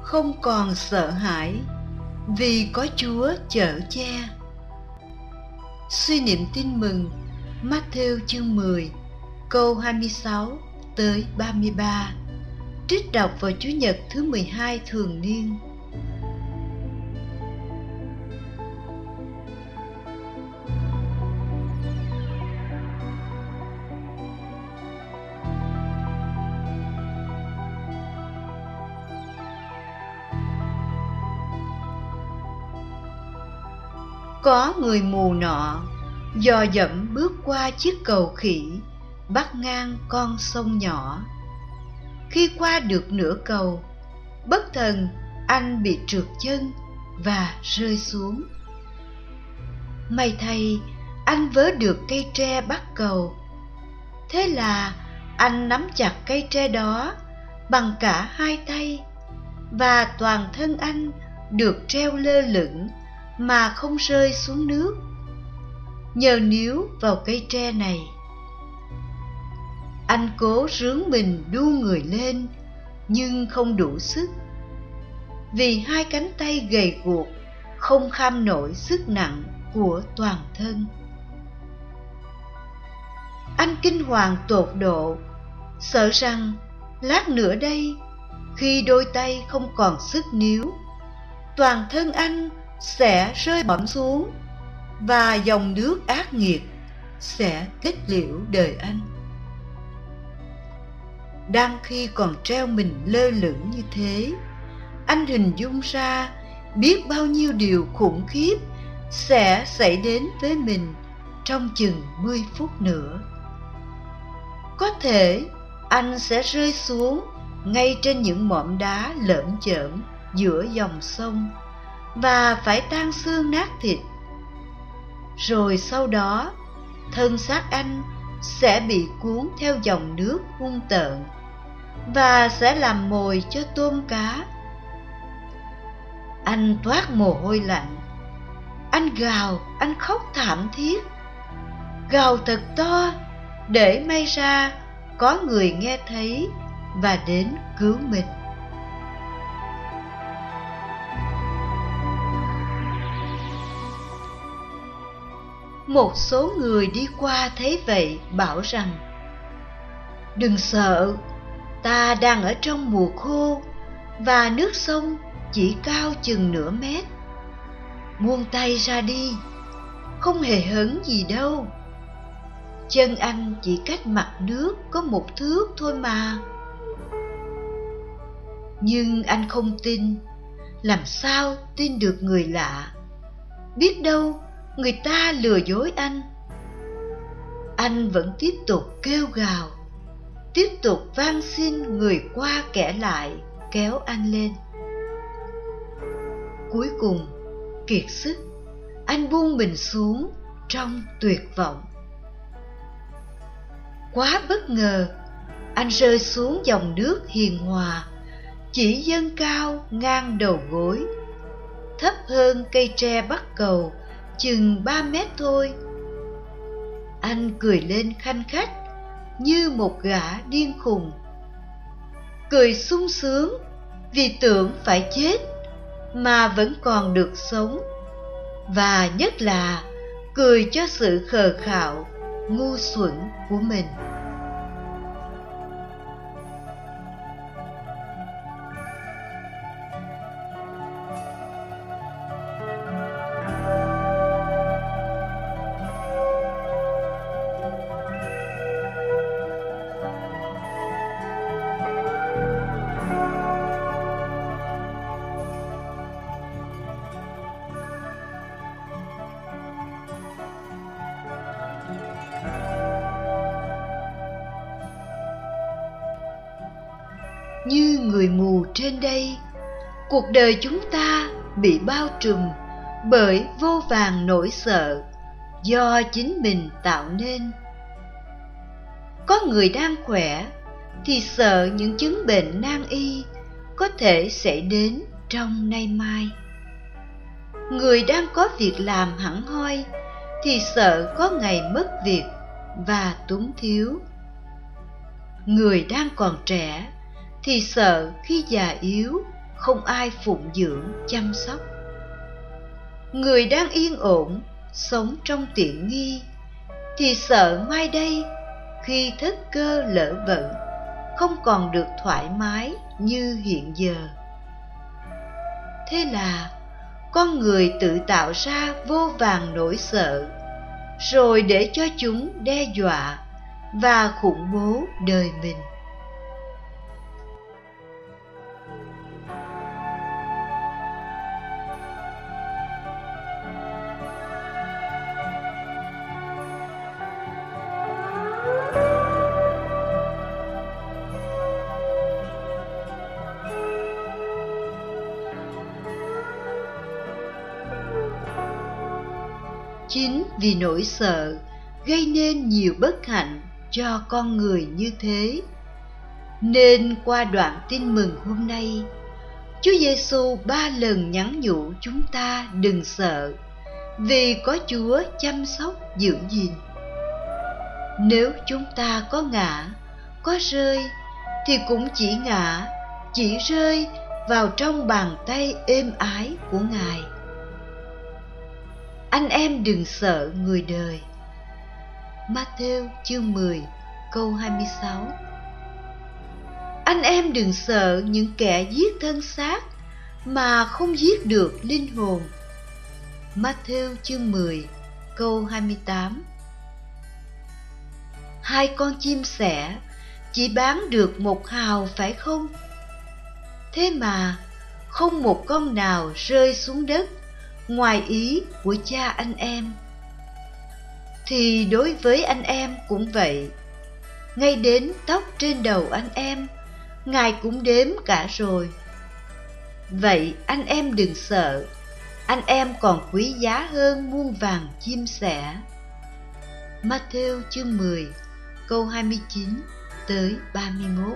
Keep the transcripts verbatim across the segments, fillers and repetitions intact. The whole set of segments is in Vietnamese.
không còn sợ hãi, vì có Chúa chở che. Suy niệm tin mừng Matthew chương mười, câu hai mươi sáu tới ba mươi ba, trích đọc vào Chủ nhật thứ mười hai thường niên. Có người mù nọ dò dẫm bước qua chiếc cầu khỉ bắc ngang con sông nhỏ. Khi qua được nửa cầu, bất thần anh bị trượt chân và rơi xuống. May thay, anh vớ được cây tre bắt cầu. Thế là anh nắm chặt cây tre đó bằng cả hai tay, và toàn thân anh được treo lơ lửng mà không rơi xuống nước, nhờ níu vào cây tre này. Anh cố rướn mình đu người lên, nhưng không đủ sức, vì hai cánh tay gầy guộc không kham nổi sức nặng của toàn thân. Anh kinh hoàng tột độ, sợ rằng lát nữa đây, khi đôi tay không còn sức níu, toàn thân anh sẽ rơi bõm xuống, và dòng nước ác nghiệt sẽ kết liễu đời anh. Đang khi còn treo mình lơ lửng như thế, anh hình dung ra biết bao nhiêu điều khủng khiếp sẽ xảy đến với mình trong chừng mười phút nữa. Có thể anh sẽ rơi xuống ngay trên những mỏm đá lởm chởm giữa dòng sông, và phải tan xương nát thịt. Rồi sau đó, thân xác anh sẽ bị cuốn theo dòng nước hung tợn, và sẽ làm mồi cho tôm cá. Anh toát mồ hôi lạnh. Anh gào, anh khóc thảm thiết, gào thật to, để may ra có người nghe thấy và đến cứu mình. Một số người đi qua thấy vậy bảo rằng: "Đừng sợ, ta đang ở trong mùa khô, và nước sông chỉ cao chừng nửa mét. Buông tay ra đi, không hề hấn gì đâu. Chân anh chỉ cách mặt nước có một thước thôi mà." Nhưng anh không tin. Làm sao tin được người lạ? Biết đâu người ta lừa dối anh. Anh vẫn tiếp tục kêu gào, tiếp tục van xin người qua kẻ lại kéo anh lên. Cuối cùng, kiệt sức, anh buông mình xuống trong tuyệt vọng. Quá bất ngờ, anh rơi xuống dòng nước hiền hòa, chỉ dâng cao ngang đầu gối, thấp hơn cây tre bắt cầu chừng ba mét thôi. Anh cười lên khanh khách như một gã điên khùng, cười sung sướng vì tưởng phải chết mà vẫn còn được sống, và nhất là cười cho sự khờ khạo, ngu xuẩn của mình. Như người mù trên đây, cuộc đời chúng ta bị bao trùm bởi vô vàn nỗi sợ do chính mình tạo nên. Có người đang khỏe thì sợ những chứng bệnh nan y có thể xảy đến trong nay mai. Người đang có việc làm hẳn hoi thì sợ có ngày mất việc và túng thiếu. Người đang còn trẻ thì sợ khi già yếu không ai phụng dưỡng chăm sóc. Người đang yên ổn sống trong tiện nghi thì sợ mai đây khi thất cơ lỡ vận không còn được thoải mái như hiện giờ. Thế là con người tự tạo ra vô vàn nỗi sợ, rồi để cho chúng đe dọa và khủng bố đời mình. Chính vì nỗi sợ gây nên nhiều bất hạnh cho con người như thế, nên qua đoạn tin mừng hôm nay, Chúa Giêsu ba lần nhắn nhủ chúng ta đừng sợ, vì có Chúa chăm sóc giữ gìn. Nếu chúng ta có ngã, có rơi, thì cũng chỉ ngã, chỉ rơi vào trong bàn tay êm ái của Ngài. Anh em đừng sợ người đời. Ma-thêu chương mười câu hai mươi sáu. Anh em đừng sợ những kẻ giết thân xác mà không giết được linh hồn. Ma-thêu chương mười câu hai mươi tám. Hai con chim sẻ chỉ bán được một hào phải không? Thế mà không một con nào rơi xuống đất ngoài ý của cha anh em. Thì đối với anh em cũng vậy, ngay đến tóc trên đầu anh em, Ngài cũng đếm cả rồi. Vậy anh em đừng sợ, anh em còn quý giá hơn muôn vàng chim sẻ. Ma-thêu chương mười câu hai mươi chín tới ba mươi mốt.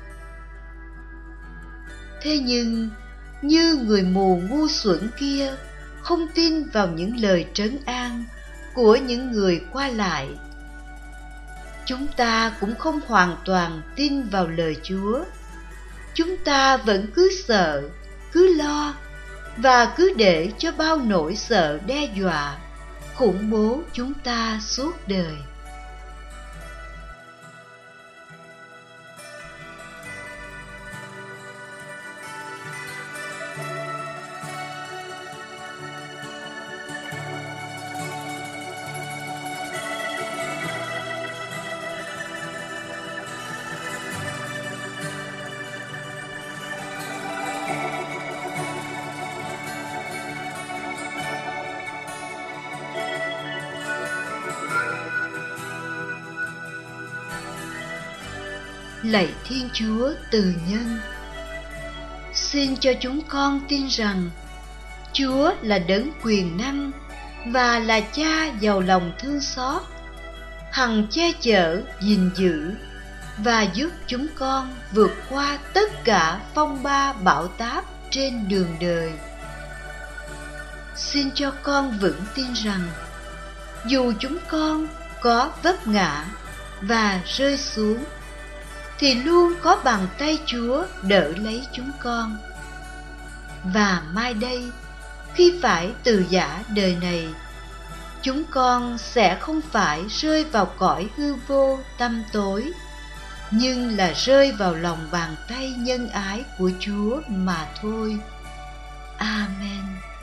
Thế nhưng như người mù ngu xuẩn kia không tin vào những lời trấn an của những người qua lại, chúng ta cũng không hoàn toàn tin vào lời Chúa. Chúng ta vẫn cứ sợ, cứ lo và cứ để cho bao nỗi sợ đe dọa, khủng bố chúng ta suốt đời. Lạy Thiên Chúa từ nhân, xin cho chúng con tin rằng Chúa là đấng quyền năng và là Cha giàu lòng thương xót, hằng che chở, gìn giữ và giúp chúng con vượt qua tất cả phong ba bão táp trên đường đời. Xin cho con vững tin rằng dù chúng con có vấp ngã và rơi xuống, thì luôn có bàn tay Chúa đỡ lấy chúng con. Và mai đây, khi phải từ giã đời này, chúng con sẽ không phải rơi vào cõi hư vô tăm tối, nhưng là rơi vào lòng bàn tay nhân ái của Chúa mà thôi. Amen.